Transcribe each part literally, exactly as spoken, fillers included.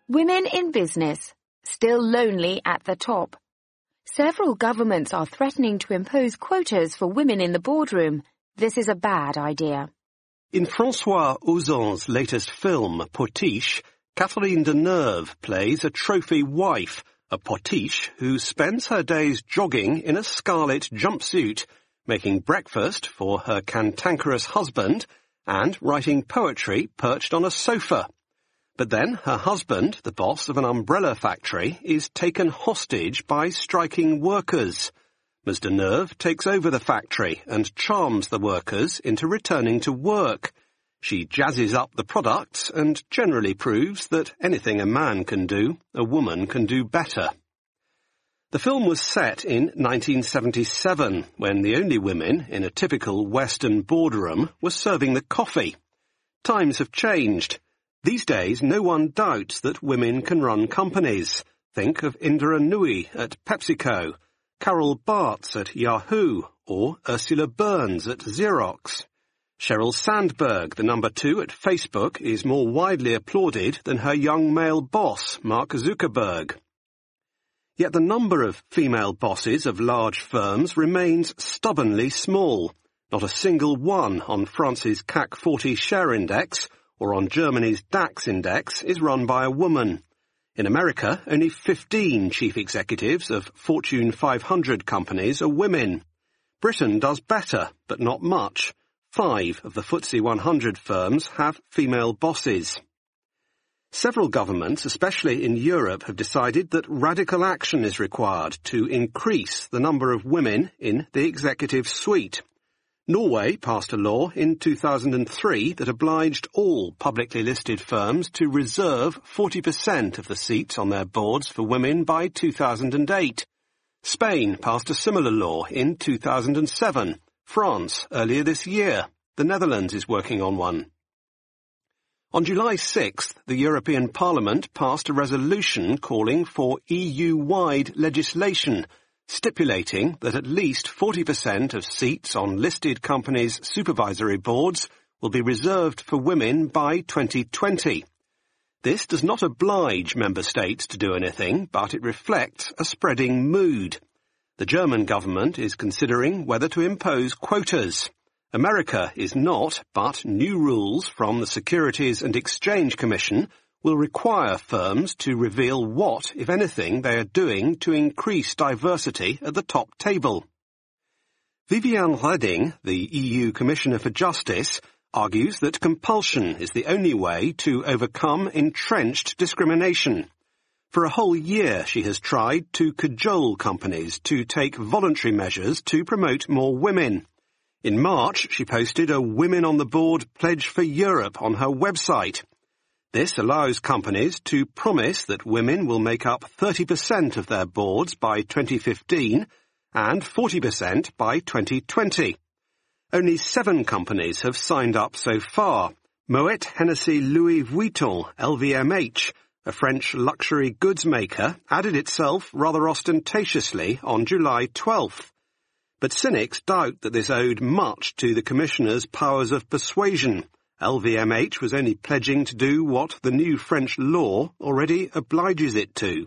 Women in business, still lonely at the top. Several governments are threatening to impose quotas for women in the boardroom. This is a bad idea. In François Ozon's latest film, Potiche, Catherine Deneuve plays a trophy wife, a potiche who spends her days jogging in a scarlet jumpsuit, making breakfast for her cantankerous husband, and writing poetry perched on a sofa. But then her husband, the boss of an umbrella factory, is taken hostage by striking workers. Miz Deneuve takes over the factory and charms the workers into returning to work. She jazzes up the products and generally proves that anything a man can do, a woman can do better. The film was set in nineteen seventy-seven, when the only women in a typical Western boardroom were serving the coffee. Times have changed. These days, no one doubts that women can run companies. Think of Indira Nooyi at PepsiCo, Carol Bartz at Yahoo, or Ursula Burns at Xerox. Sheryl Sandberg, the number two at Facebook, is more widely applauded than her young male boss, Mark Zuckerberg. Yet the number of female bosses of large firms remains stubbornly small. Not a single one on France's C A C forty share index or on Germany's DAX index is run by a woman. In America, only fifteen chief executives of Fortune five hundred companies are women. Britain does better, but not much. Five of the F T S E one hundred firms have female bosses. Several governments, especially in Europe, have decided that radical action is required to increase the number of women in the executive suite. Norway passed a law in two thousand three that obliged all publicly listed firms to reserve forty percent of the seats on their boards for women by two thousand eight. Spain passed a similar law in two thousand seven. France earlier this year. The Netherlands is working on one. On July sixth, the European Parliament passed a resolution calling for E U-wide legislation, stipulating that at least forty percent of seats on listed companies' supervisory boards will be reserved for women by twenty twenty. This does not oblige member states to do anything, but it reflects a spreading mood. The German government is considering whether to impose quotas. America is not, but new rules from the Securities and Exchange Commission will require firms to reveal what, if anything, they are doing to increase diversity at the top table. Viviane Reding, the E U Commissioner for Justice, argues that compulsion is the only way to overcome entrenched discrimination. For a whole year, she has tried to cajole companies to take voluntary measures to promote more women. In March, she posted a Women on the Board Pledge for Europe on her website. This allows companies to promise that women will make up thirty percent of their boards by twenty fifteen and forty percent by twenty twenty. Only seven companies have signed up so far. Moet Hennessy Louis Vuitton, L V M H, a French luxury goods maker, added itself rather ostentatiously on July twelfth. But cynics doubt that this owed much to the Commissioner's powers of persuasion. L V M H was only pledging to do what the new French law already obliges it to.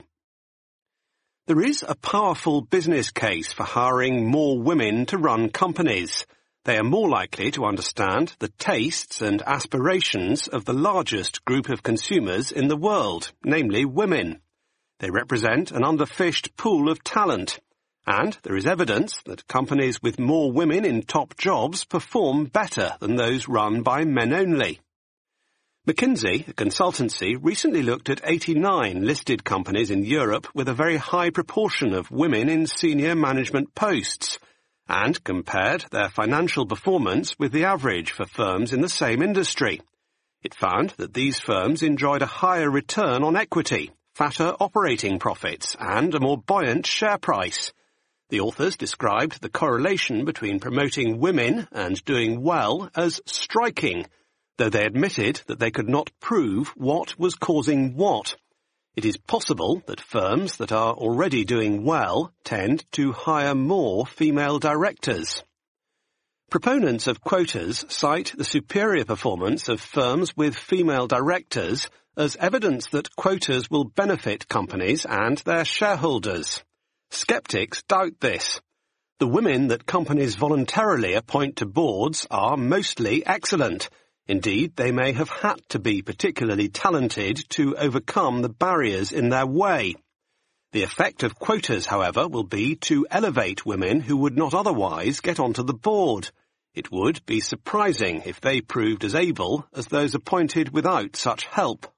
There is a powerful business case for hiring more women to run companies. They are more likely to understand the tastes and aspirations of the largest group of consumers in the world, namely women. They represent an underfished pool of talent. And there is evidence that companies with more women in top jobs perform better than those run by men only. McKinsey, a consultancy, recently looked at eighty-nine listed companies in Europe with a very high proportion of women in senior management posts, and compared their financial performance with the average for firms in the same industry. It found that these firms enjoyed a higher return on equity, fatter operating profits, and a more buoyant share price. The authors described the correlation between promoting women and doing well as striking, though they admitted that they could not prove what was causing what. It is possible that firms that are already doing well tend to hire more female directors. Proponents of quotas cite the superior performance of firms with female directors as evidence that quotas will benefit companies and their shareholders. Skeptics doubt this. The women that companies voluntarily appoint to boards are mostly excellent. Indeed, they may have had to be particularly talented to overcome the barriers in their way. The effect of quotas, however, will be to elevate women who would not otherwise get onto the board. It would be surprising if they proved as able as those appointed without such help.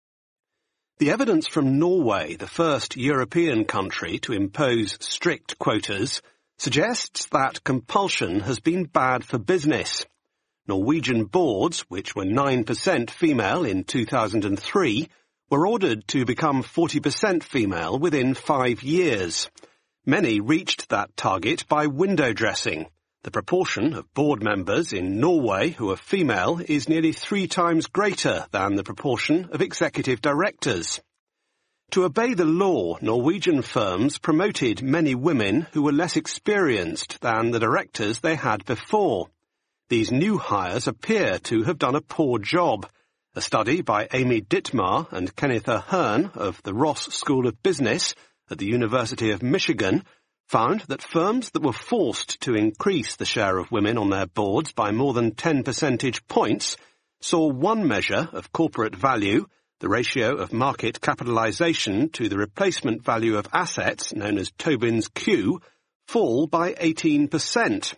The evidence from Norway, the first European country to impose strict quotas, suggests that compulsion has been bad for business. Norwegian boards, which were nine percent female in two thousand three, were ordered to become forty percent female within five years. Many reached that target by window dressing. The proportion of board members in Norway who are female is nearly three times greater than the proportion of executive directors. To obey the law, Norwegian firms promoted many women who were less experienced than the directors they had before. These new hires appear to have done a poor job. A study by Amy Dittmar and Kenneth Ahern of the Ross School of Business at the University of Michigan found that firms that were forced to increase the share of women on their boards by more than ten percentage points saw one measure of corporate value, the ratio of market capitalization to the replacement value of assets, known as Tobin's Q, fall by eighteen percent.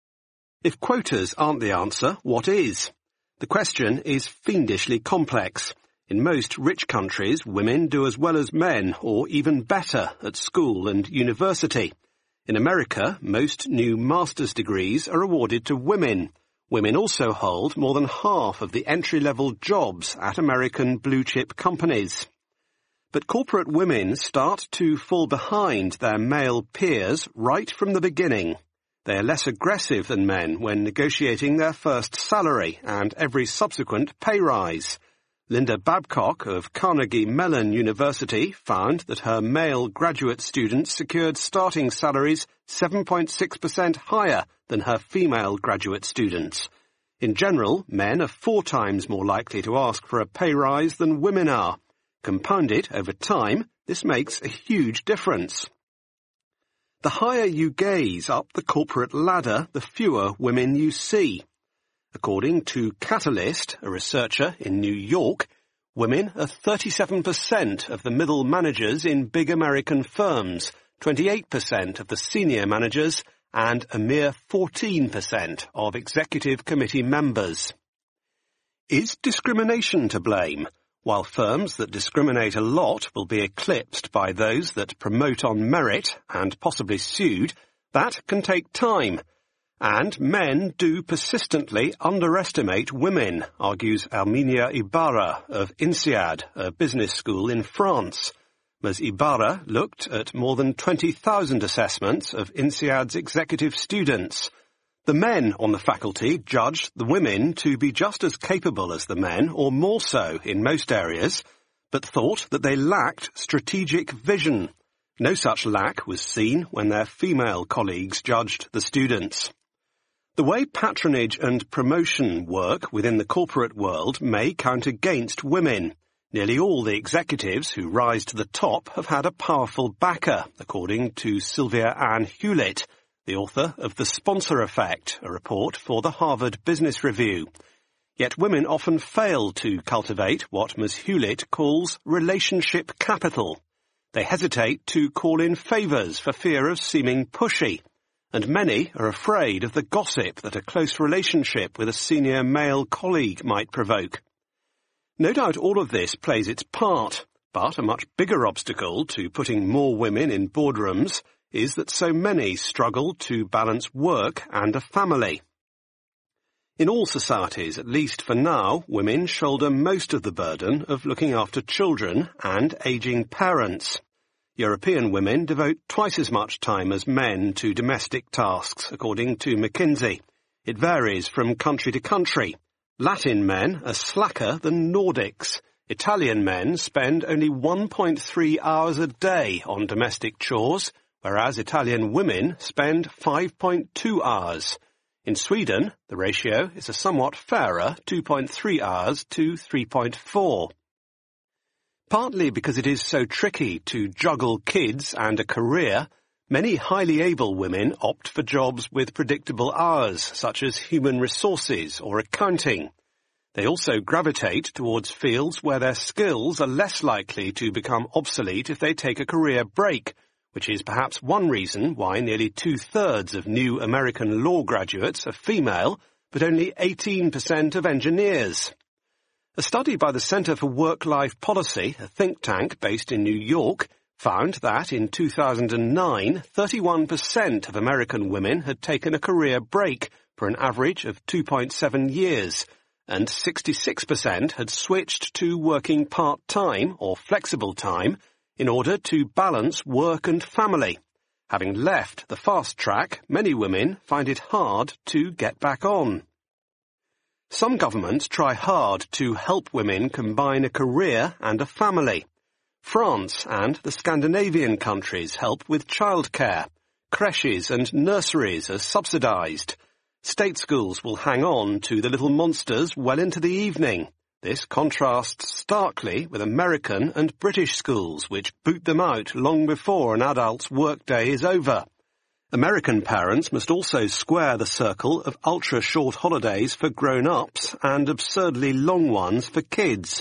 If quotas aren't the answer, what is? The question is fiendishly complex. In most rich countries, women do as well as men, or even better, at school and university. In America, most new master's degrees are awarded to women. Women also hold more than half of the entry-level jobs at American blue-chip companies. But corporate women start to fall behind their male peers right from the beginning. They are less aggressive than men when negotiating their first salary and every subsequent pay rise. Linda Babcock of Carnegie Mellon University found that her male graduate students secured starting salaries seven point six percent higher than her female graduate students. In general, men are four times more likely to ask for a pay rise than women are. Compounded over time, this makes a huge difference. The higher you gaze up the corporate ladder, the fewer women you see. According to Catalyst, a researcher in New York, women are thirty-seven percent of the middle managers in big American firms, twenty-eight percent of the senior managers, and a mere fourteen percent of executive committee members. Is discrimination to blame? While firms that discriminate a lot will be eclipsed by those that promote on merit and possibly sued, that can take time. And men do persistently underestimate women, argues Arminia Ibarra of INSEAD, a business school in France. Ms Ibarra looked at more than twenty thousand assessments of INSEAD's executive students. The men on the faculty judged the women to be just as capable as the men, or more so in most areas, but thought that they lacked strategic vision. No such lack was seen when their female colleagues judged the students. The way patronage and promotion work within the corporate world may count against women. Nearly all the executives who rise to the top have had a powerful backer, according to Sylvia Ann Hewlett, the author of The Sponsor Effect, a report for the Harvard Business Review. Yet women often fail to cultivate what Miz Hewlett calls relationship capital. They hesitate to call in favours for fear of seeming pushy, and many are afraid of the gossip that a close relationship with a senior male colleague might provoke. No doubt all of this plays its part, but a much bigger obstacle to putting more women in boardrooms is that so many struggle to balance work and a family. In all societies, at least for now, women shoulder most of the burden of looking after children and ageing parents. European women devote twice as much time as men to domestic tasks, according to McKinsey. It varies from country to country. Latin men are slacker than Nordics. Italian men spend only one point three hours a day on domestic chores, whereas Italian women spend five point two hours. In Sweden, the ratio is a somewhat fairer two point three hours to three point four. Partly because it is so tricky to juggle kids and a career, many highly able women opt for jobs with predictable hours, such as human resources or accounting. They also gravitate towards fields where their skills are less likely to become obsolete if they take a career break, which is perhaps one reason why nearly two-thirds of new American law graduates are female, but only eighteen percent of engineers. A study by the Center for Work-Life Policy, a think tank based in New York, found that in two thousand nine, thirty-one percent of American women had taken a career break for an average of two point seven years, and sixty-six percent had switched to working part-time or flexible time in order to balance work and family. Having left the fast track, many women find it hard to get back on. Some governments try hard to help women combine a career and a family. France and the Scandinavian countries help with childcare. Creches and nurseries are subsidised. State schools will hang on to the little monsters well into the evening. This contrasts starkly with American and British schools, which boot them out long before an adult's workday is over. American parents must also square the circle of ultra-short holidays for grown-ups and absurdly long ones for kids.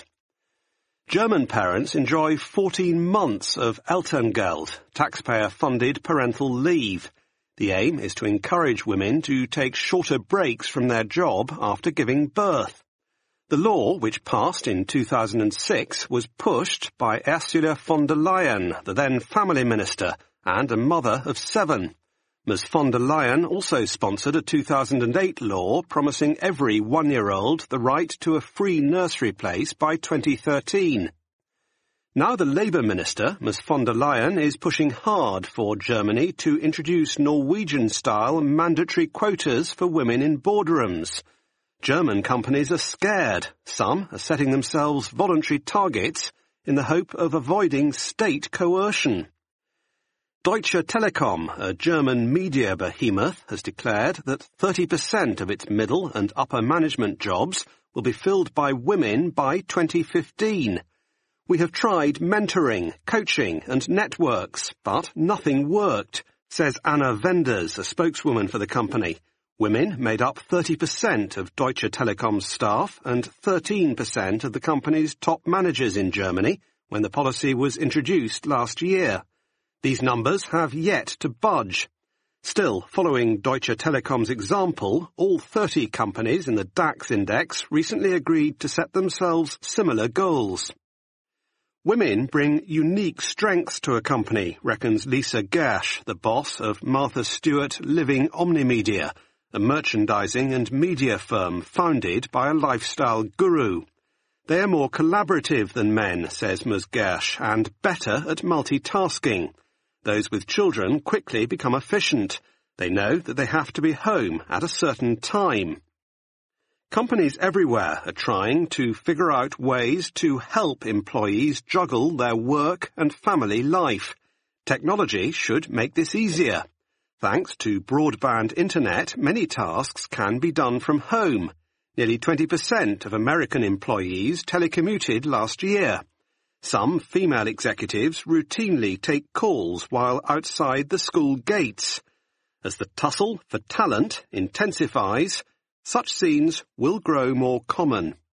German parents enjoy fourteen months of Elterngeld, taxpayer-funded parental leave. The aim is to encourage women to take shorter breaks from their job after giving birth. The law, which passed in two thousand six, was pushed by Ursula von der Leyen, the then family minister, and a mother of seven. Ms von der Leyen also sponsored a two thousand eight law promising every one-year-old the right to a free nursery place by twenty thirteen. Now the Labour minister, Ms von der Leyen, is pushing hard for Germany to introduce Norwegian-style mandatory quotas for women in boardrooms. German companies are scared. Some are setting themselves voluntary targets in the hope of avoiding state coercion. Deutsche Telekom, a German media behemoth, has declared that thirty percent of its middle and upper management jobs will be filled by women by twenty fifteen. We have tried mentoring, coaching and networks, but nothing worked, says Anna Wenders, a spokeswoman for the company. Women made up thirty percent of Deutsche Telekom's staff and thirteen percent of the company's top managers in Germany when the policy was introduced last year. These numbers have yet to budge. Still, following Deutsche Telekom's example, all thirty companies in the DAX index recently agreed to set themselves similar goals. Women bring unique strengths to a company, reckons Lisa Gersh, the boss of Martha Stewart Living Omnimedia, a merchandising and media firm founded by a lifestyle guru. They are more collaborative than men, says Ms Gersh, and better at multitasking. Those with children quickly become efficient. They know that they have to be home at a certain time. Companies everywhere are trying to figure out ways to help employees juggle their work and family life. Technology should make this easier. Thanks to broadband internet, many tasks can be done from home. Nearly twenty percent of American employees telecommuted last year. Some female executives routinely take calls while outside the school gates. As the tussle for talent intensifies, such scenes will grow more common.